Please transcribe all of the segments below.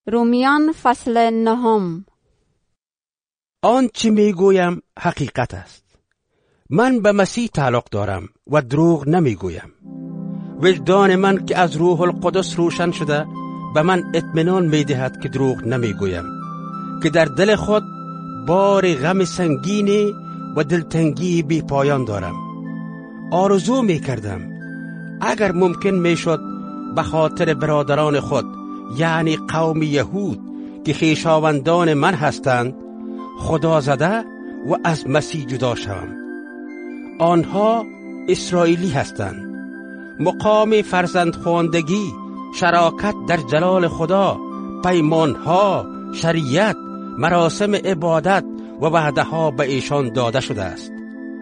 رومیان فصل 9. آنچه میگویم حقیقت است. من به مسیح تعلق دارم و دروغ نمیگویم. وجدان من که از روح القدس روشن شده به من اطمینان میدهد که دروغ نمیگویم، که در دل خود بار غم سنگینی و دلتنگی بی پایان دارم. آرزو میکردم اگر ممکن میشد به خاطر برادران خود، یعنی قوم یهود که خویشاوندان من هستند، خدا زده و از مسیح جدا شوم. آنها اسرائیلی هستند. مقام فرزندخواندگی، شراکت در جلال خدا، پیمانها، شریعت، مراسم عبادت و وعده ها به ایشان داده شده است.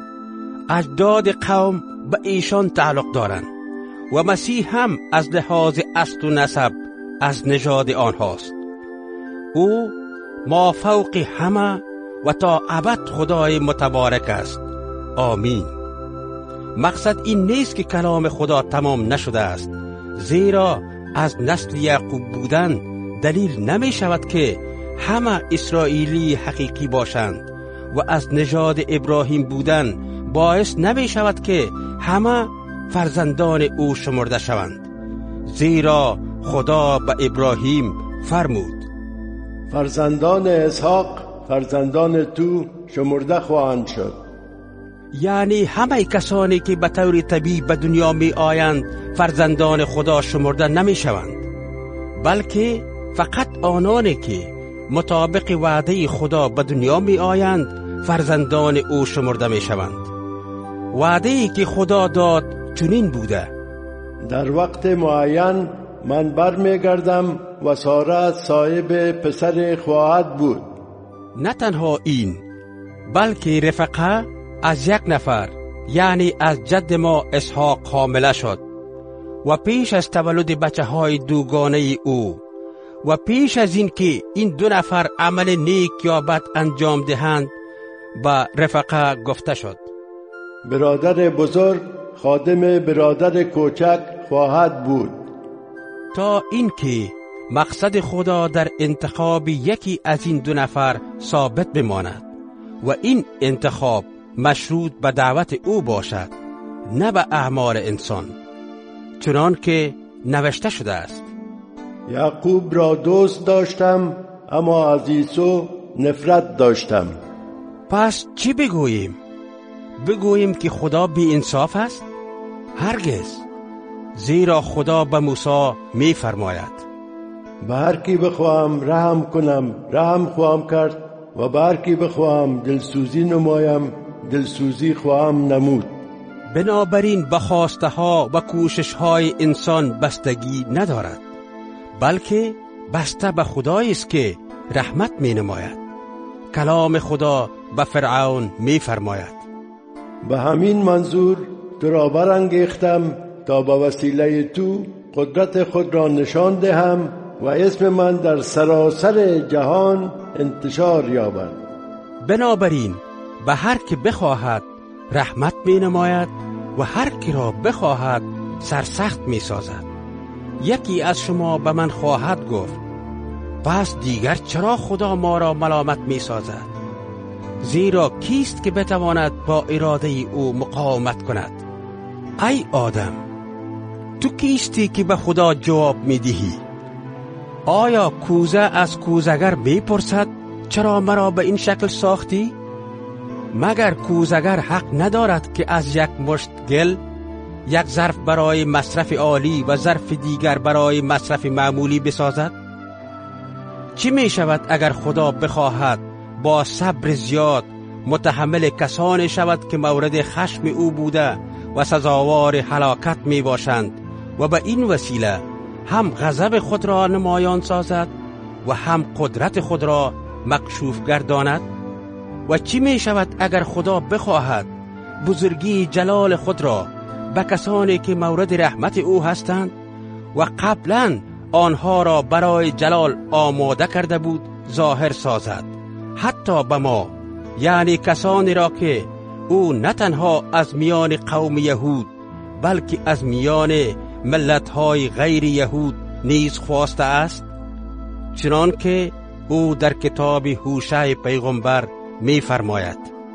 اجداد قوم به ایشان تعلق دارند و مسیح هم از لحاظ اصل و نسب از نژاد آنهاست. او مافوق همه و تا ابد خدای متبارک است. آمین. مقصد این نیست که کلام خدا تمام نشده است، زیرا از نسل یعقوب بودن دلیل نمی شود که همه اسرائیلی حقیقی باشند و از نژاد ابراهیم بودن باعث نمی شود که همه فرزندان او شمرده شوند، زیرا خدا به ابراهیم فرمود: فرزندان اسحاق فرزندان تو شمرده خواهند شد. یعنی همه کسانی که به طور طبیعی به دنیا می آیند فرزندان خدا شمرده نمی شوند، بلکه فقط آنانی که مطابق وعده خدا به دنیا می آیند فرزندان او شمرده می شوند. وعده‌ای که خدا داد چنین بوده: در وقت معین من برمیگردم و ساره صاحب پسر خواهد بود. نه تنها این، بلکه رفقه از یک نفر، یعنی از جد ما اسحاق حامله شد و پیش از تولد بچه های دوگانه او و پیش از این که این دو نفر عمل نیک یا بد انجام دهند به رفقه گفته شد: برادر بزرگ خادم برادر کوچک خواهد بود. تا اینکه مقصد خدا در انتخاب یکی از این دو نفر ثابت بماند و این انتخاب مشروط به دعوت او باشد، نه به اعمال انسان، چنان که نوشته شده است: یعقوب را دوست داشتم اما از عیسی نفرت داشتم. پس چی بگوییم؟ بگوییم که خدا بی انصاف است؟ هرگز. زیرا خدا به موسی می فرماید: به هر کی بخواهم رحم کنم رحم خواهم کرد و به هر کی بخواهم دلسوزی نمایم دلسوزی خواهم نمود. بنابراین به خواسته ها و کوشش های انسان بستگی ندارد، بلکه بسته به خدایی است که رحمت می نماید. کلام خدا به فرعون می فرماید: به همین منظور تو را برانگیختم تا به وسیله تو قدرت خود را نشان دهم و اسم من در سراسر جهان انتشار یابد. بنابراین به هر که بخواهد رحمت می نماید و هر که را بخواهد سرسخت می سازد. یکی از شما به من خواهد گفت: پس دیگر چرا خدا ما را ملامت می سازد؟ زیرا کیست که بتواند با اراده او مقاومت کند؟ ای آدم، تو کیستی که به خدا جواب می دهی؟ آیا کوزه از کوزگر می پرسد چرا مرا به این شکل ساختی؟ مگر کوزگر حق ندارد که از یک مشت گل یک ظرف برای مصرف عالی و ظرف دیگر برای مصرف معمولی بسازد؟ چی می شود اگر خدا بخواهد با صبر زیاد متحمل کسانی شود که مورد خشم او بوده و سزاوار هلاکت می باشند و به این وسیله هم غضب خود را نمایان سازد و هم قدرت خود را مکشوف گرداند؟ و چی می شود اگر خدا بخواهد بزرگی جلال خود را به کسانی که مورد رحمت او هستند و قبلا آنها را برای جلال آماده کرده بود ظاهر سازد، حتی به ما، یعنی کسانی را که او نه تنها از میان قوم یهود بلکه از میان ملت‌های غیر یهود نیز خواسته است؟ چنان که او در کتاب هوشع پیغمبر می فرماید: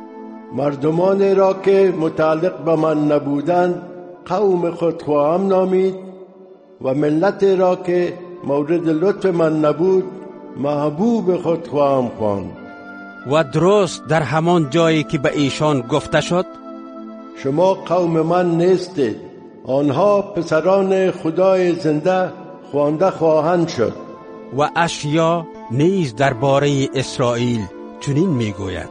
مردمان را که متعلق به من نبودند قوم خود خواهم نامید و ملت را که مورد لطف من نبود محبوب خود خواهم خواند. و درست در همان جایی که به ایشان گفته شد: شما قوم من نیستید، آنها پسران خدای زنده خوانده خواهند شد. و اشعیا نیز درباره اسرائیل چنین میگوید: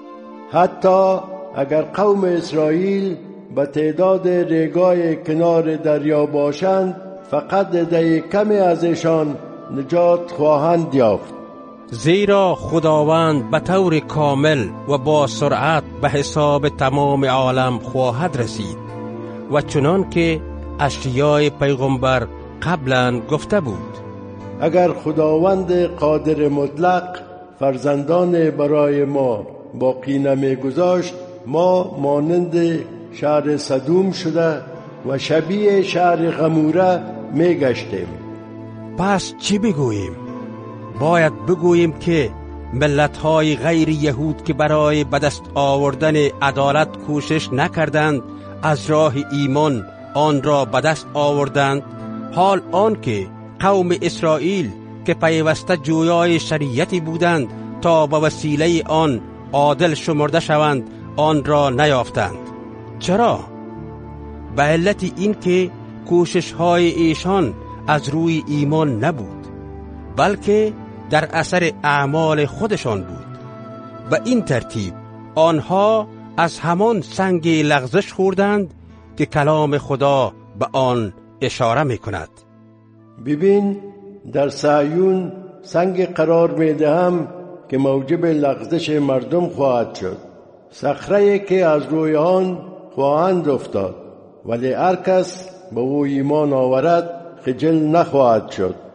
حتی اگر قوم اسرائیل به تعداد ریگای کنار دریا باشند فقط عده کمی ازشان نجات خواهند یافت. زیرا خداوند به طور کامل و با سرعت به حساب تمام عالم خواهد رسید و چنان که اشعیا پیغمبر قبلا گفته بود: اگر خداوند قادر مطلق فرزندان برای ما باقی نمیگذاشت ما مانند شهر سدوم شده و شبیه شهر غموره میگشتیم. پس چی بگوییم؟ باید بگوییم که ملت‌های غیر یهود که برای به دست آوردن عدالت کوشش نکردند از راه ایمان آن را به دست آوردند، حال آن که قوم اسرائیل که پیوسته جویای شریعتی بودند تا به وسیله آن عادل شمرده شوند آن را نیافتند. چرا؟ به علت این که کوشش‌های ایشان از روی ایمان نبود بلکه در اثر اعمال خودشان بود. به این ترتیب آنها از همان سنگ لغزش خوردند که کلام خدا به آن اشاره می‌کند. ببین در صهیون سنگ قرار میدهم که موجب لغزش مردم خواهد شد، صخره‌ای که از روی آن خواهند افتاد، ولی هر کس به او ایمان آورد خجل نخواهد شد.